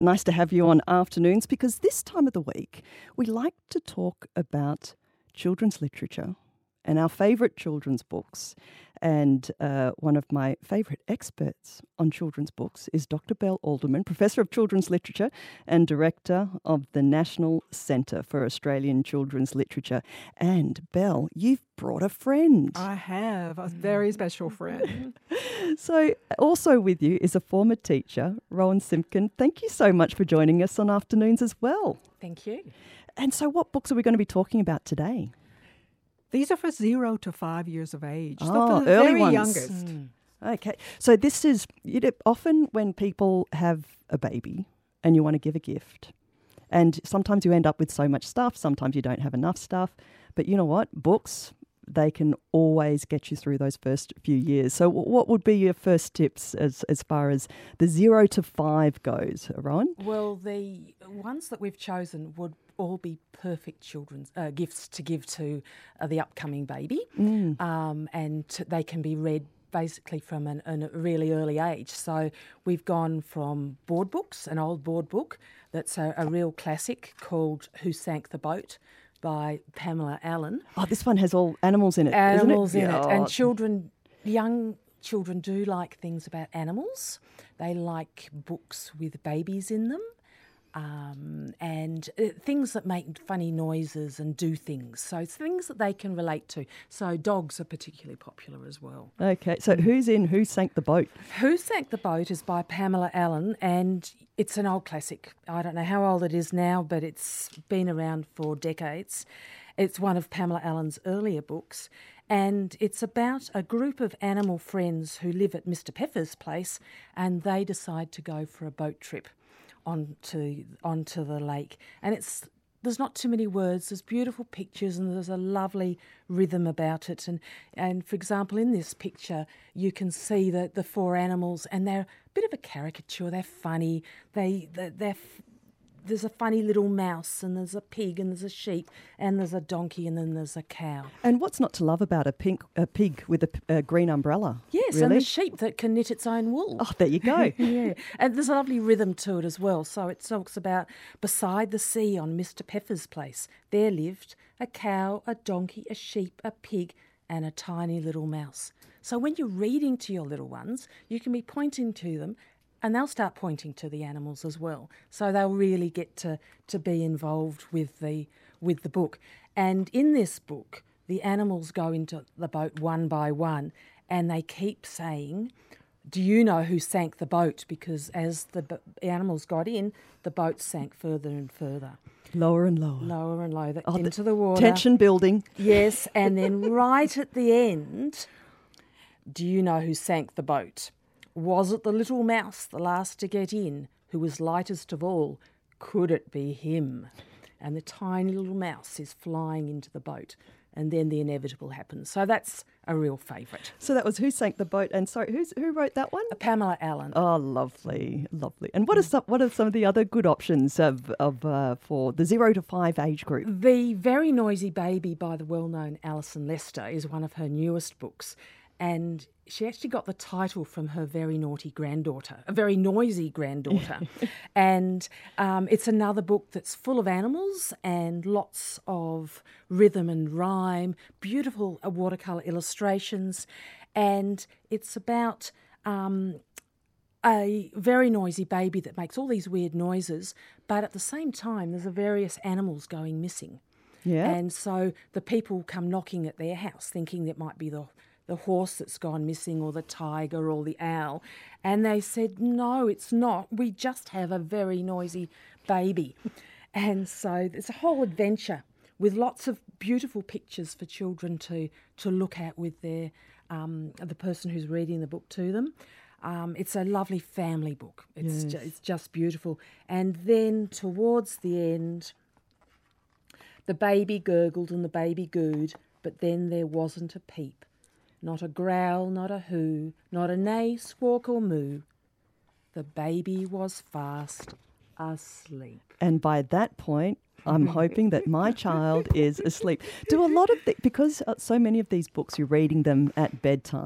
Nice to have you on Afternoons, because this time of the week we like to talk about children's literature and our favourite children's books. And one of my favourite experts on children's books is Dr. Belle Alderman, Professor of Children's Literature and Director of the National Centre for Australian Children's Literature. And Belle, you've brought a friend. I have, a very special friend. So also with you is a former teacher, Rowan Simpkin. Thank you so much for joining us on Afternoons as well. Thank you. And so what books are we going to be talking about today? These are for 0 to 5 years of age. Oh, so for the early very ones. youngest. Okay. So this is, often when people have a baby and you want to give a gift, and sometimes you end up with so much stuff, sometimes you don't have enough stuff, but you know what? Books, they can always get you through those first few years. So what would be your first tips as far as the 0 to 5 goes, Rowan? Well, the ones that we've chosen would all be perfect children's gifts to give to the upcoming baby, and they can be read basically from a really early age. So we've gone from board books, an old board book that's a real classic called Who Sank the Boat by Pamela Allen. Oh, this one has all animals in it, Animals isn't it? in it. And young children do like things about animals. They like books with babies in them. And things that make funny noises and do things. So it's things that they can relate to. So dogs are particularly popular as well. Okay, so who's in Who Sank the Boat? Who Sank the Boat is by Pamela Allen, and it's an old classic. I don't know how old it is now, but it's been around for decades. It's one of Pamela Allen's earlier books, and it's about a group of animal friends who live at Mr. Peffer's place, and they decide to go for a boat trip onto the lake. And there's not too many words, there's beautiful pictures, and there's a lovely rhythm about it. And for example, in this picture, you can see the four animals, and they're a bit of a caricature. They're funny. There's a funny little mouse, and there's a pig, and there's a sheep, and there's a donkey, and then there's a cow. And what's not to love about a pig with a green umbrella? Yes, really? And the sheep that can knit its own wool. Oh, there you go. Yeah, and there's a lovely rhythm to it as well. So it talks about beside the sea on Mr. Peffer's place, there lived a cow, a donkey, a sheep, a pig, and a tiny little mouse. So when you're reading to your little ones, you can be pointing to them, and they'll start pointing to the animals as well. So they'll really get to be involved with the book. And in this book, the animals go into the boat one by one, and they keep saying, do you know who sank the boat? Because as the animals got in, the boat sank further and further. Lower and lower. Lower and lower into the water. Tension building. Yes, and then right at the end, do you know who sank the boat? Was it the little mouse, the last to get in, who was lightest of all? Could it be him? And the tiny little mouse is flying into the boat, and then the inevitable happens. So that's a real favourite. So that was Who Sank the Boat, and sorry, who wrote that one? Pamela Allen. Oh, lovely, lovely. And what are some of the other good options for the 0 to 5 age group? The Very Noisy Baby by the well-known Alison Lester is one of her newest books, and she actually got the title from her very naughty granddaughter, a very noisy granddaughter. And it's another book that's full of animals and lots of rhythm and rhyme, beautiful watercolour illustrations. And it's about a very noisy baby that makes all these weird noises, but at the same time there's various animals going missing. Yeah. And so the people come knocking at their house thinking it might be the horse that's gone missing or the tiger or the owl. And they said, no, it's not. We just have a very noisy baby. And so there's a whole adventure with lots of beautiful pictures for children to look at with their the person who's reading the book to them. It's a lovely family book. It's just beautiful. And then towards the end, the baby gurgled and the baby gooed, but then there wasn't a peep. Not a growl, not a hoo, not a neigh, squawk or moo. The baby was fast asleep. And by that point, I'm hoping that my child is asleep. Do a lot of because so many of these books you're reading them at bedtime,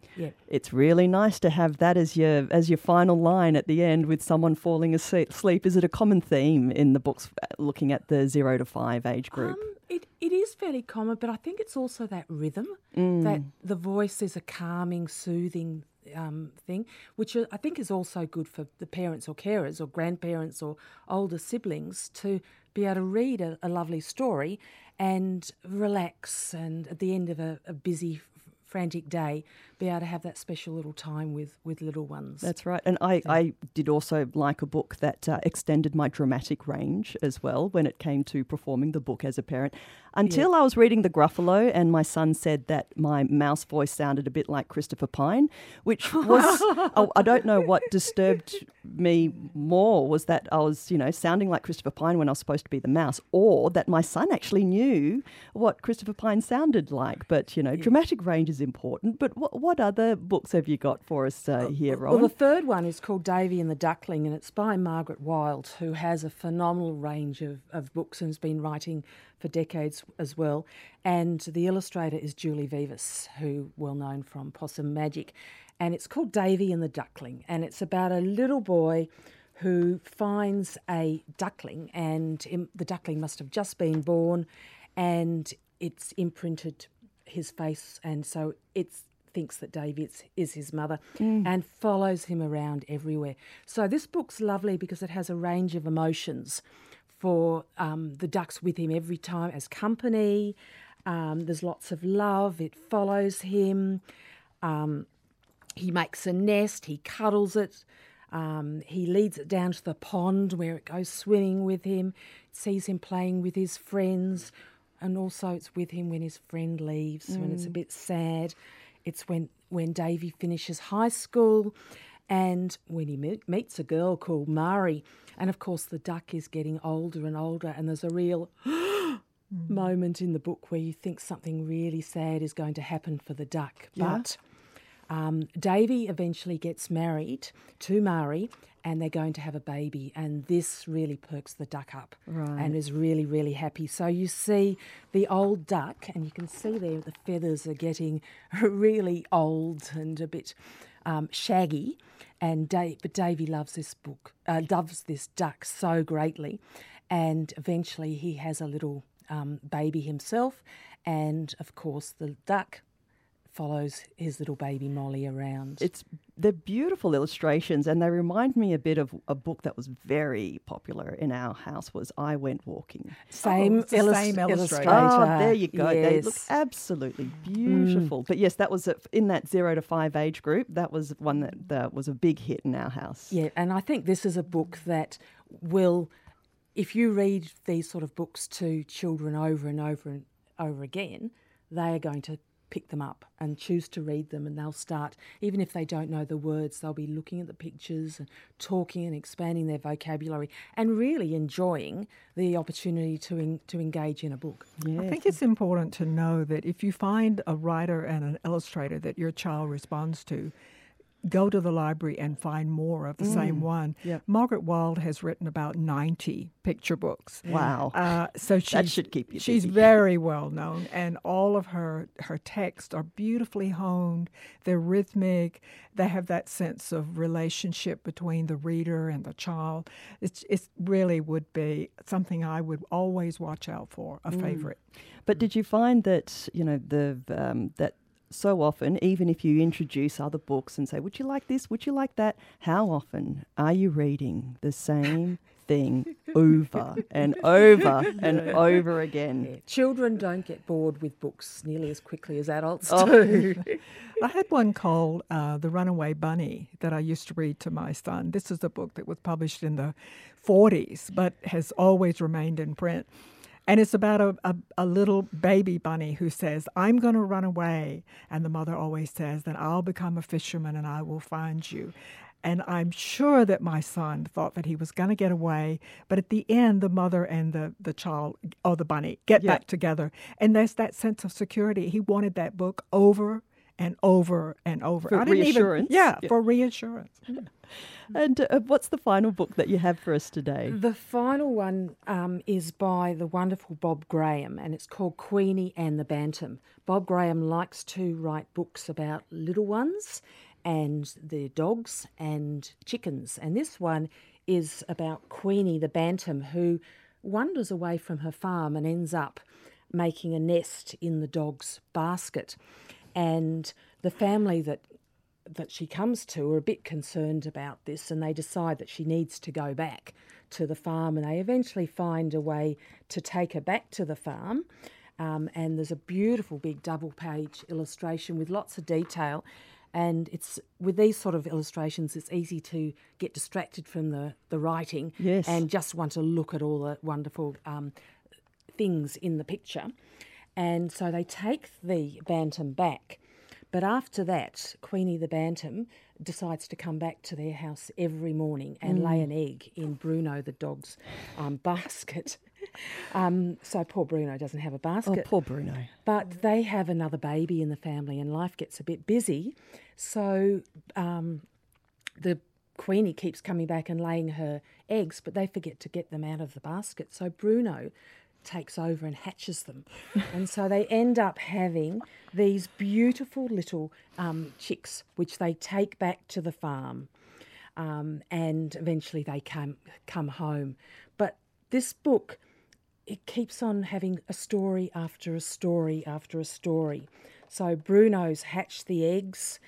Yeah. It's really nice to have that as your final line at the end with someone falling asleep. Is it a common theme in the books looking at the 0 to 5 age group? It is fairly common, but I think it's also that rhythm, that the voice is a calming, soothing thing, which I think is also good for the parents or carers or grandparents or older siblings to be able to read a lovely story and relax, and at the end of a busy, frantic day, be able to have that special little time with little ones. That's right. And I did also like a book that extended my dramatic range as well when it came to performing the book as a parent. Until I was reading The Gruffalo and my son said that my mouse voice sounded a bit like Christopher Pine, which was, I don't know what disturbed me more, was that I was, sounding like Christopher Pine when I was supposed to be the mouse, or that my son actually knew what Christopher Pine sounded like. But, dramatic range is important. But what other books have you got for us here, Ron? Well, the third one is called Davy and the Duckling, and it's by Margaret Wilde, who has a phenomenal range of books and has been writing for decades as well. And the illustrator is Julie Vivas, who well known from Possum Magic. And it's called Davy and the Duckling, and it's about a little boy who finds a duckling, and the duckling must have just been born, and it's imprinted his face, and so it thinks that Davy is his mother and follows him around everywhere. So this book's lovely because it has a range of emotions for the ducks with him every time as company. There's lots of love. It follows him. He makes a nest. He cuddles it. He leads it down to the pond where it goes swimming with him. It sees him playing with his friends, and also it's with him when his friend leaves, when it's a bit sad. It's when Davy finishes high school and when he meets a girl called Mari. And, of course, the duck is getting older and older, and there's a real moment in the book where you think something really sad is going to happen for the duck. Yeah. But Davy eventually gets married to Mari, and they're going to have a baby, and this really perks the duck up and is really, really happy. So you see the old duck, and you can see there the feathers are getting really old and a bit shaggy, but Davy loves this duck so greatly, and eventually he has a little baby himself, and of course the duck follows his little baby Molly around. They're beautiful illustrations, and they remind me a bit of a book that was very popular in our house, was I Went Walking. Same illustrator. Oh, there you go. Yes. They look absolutely beautiful. But yes, that was in that 0 to 5 age group. That was one that was a big hit in our house. Yeah, and I think this is a book that will, if you read these sort of books to children over and over and over again, they are going to pick them up and choose to read them, and they'll start, even if they don't know the words, they'll be looking at the pictures and talking and expanding their vocabulary and really enjoying the opportunity to engage in a book. Yes. I think it's important to know that if you find a writer and an illustrator that your child responds to, go to the library and find more of the same one. Yep. Margaret Wilde has written about 90 picture books. Wow. So That should keep you she's busy. very well known, and all of her texts are beautifully honed. They're rhythmic. They have that sense of relationship between the reader and the child. It really would be something I would always watch out for, a favorite. But did you find that, that so often, even if you introduce other books and say, would you like this, would you like that, how often are you reading the same thing over and over and over again? Yeah. Children don't get bored with books nearly as quickly as adults Oh. do. I had one called The Runaway Bunny that I used to read to my son. This is a book that was published in the 40s but has always remained in print. And it's about a little baby bunny who says, I'm going to run away. And the mother always says, then I'll become a fisherman and I will find you. And I'm sure that my son thought that he was going to get away. But at the end, the mother and the child, or the bunny, get back together. And there's that sense of security. He wanted that book over and over and over. For I didn't reassurance. Yeah, for reassurance. And what's the final book that you have for us today? The final one is by the wonderful Bob Graham, and it's called Queenie and the Bantam. Bob Graham likes to write books about little ones and their dogs and chickens, and this one is about Queenie the Bantam, who wanders away from her farm and ends up making a nest in the dog's basket. And the family that she comes to are a bit concerned about this, and they decide that she needs to go back to the farm, and they eventually find a way to take her back to the farm. And there's a beautiful big double-page illustration with lots of detail. And it's with these sort of illustrations, it's easy to get distracted from the writing and just want to look at all the wonderful things in the picture. And so they take the Bantam back. But after that, Queenie the Bantam decides to come back to their house every morning and lay an egg in Bruno the dog's basket. So poor Bruno doesn't have a basket. Oh, poor Bruno. But they have another baby in the family and life gets a bit busy. So the Queenie keeps coming back and laying her eggs, but they forget to get them out of the basket. So Bruno takes over and hatches them. And so they end up having these beautiful little chicks, which they take back to the farm. And eventually they come home. But this book, it keeps on having a story after a story after a story. So Bruno's hatched the eggs,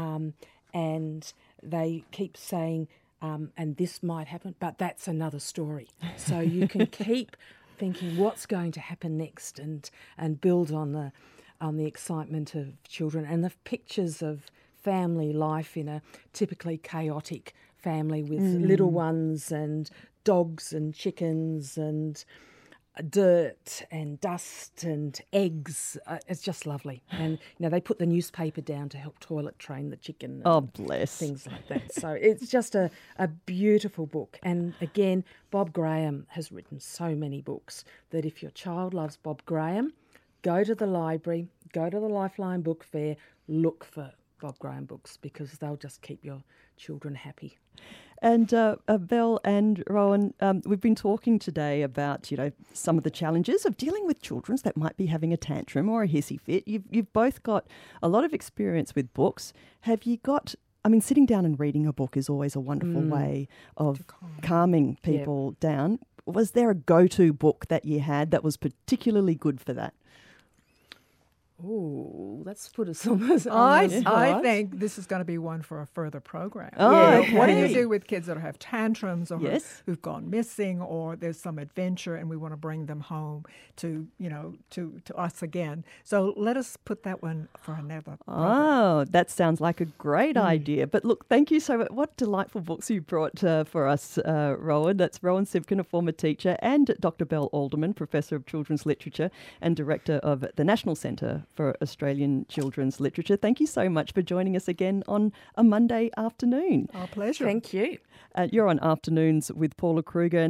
and they keep saying, and this might happen, but that's another story. So you can keep thinking what's going to happen next, and build on the excitement of children and the pictures of family life in a typically chaotic family with little ones and dogs and chickens and dirt and dust and eggs. It's just lovely. And, they put the newspaper down to help toilet train the chicken. Oh, bless. Things like that. So it's just a beautiful book. And again, Bob Graham has written so many books that if your child loves Bob Graham, go to the library, go to the Lifeline Book Fair, look for Bob Graham books, because they'll just keep your children happy. And Belle and Rowan, we've been talking today about, some of the challenges of dealing with children that might be having a tantrum or a hissy fit. You've both got a lot of experience with books. Have you got, sitting down and reading a book is always a wonderful way of calming people down. Was there a go-to book that you had that was particularly good for that? Oh, let's put us on this. I think this is going to be one for a further program. Oh, okay. What do you do with kids that have tantrums or who've gone missing, or there's some adventure and we want to bring them home to us again? So let us put that one for another program. Oh, that sounds like a great idea. But look, thank you so much. What delightful books you brought for us, Rowan. That's Rowan Sivkin, a former teacher, and Dr. Belle Alderman, Professor of Children's Literature and Director of the National Centre for Australian Children's Literature. Thank you so much for joining us again on a Monday afternoon. Our pleasure. Thank you. You're on Afternoons with Paula Kruger.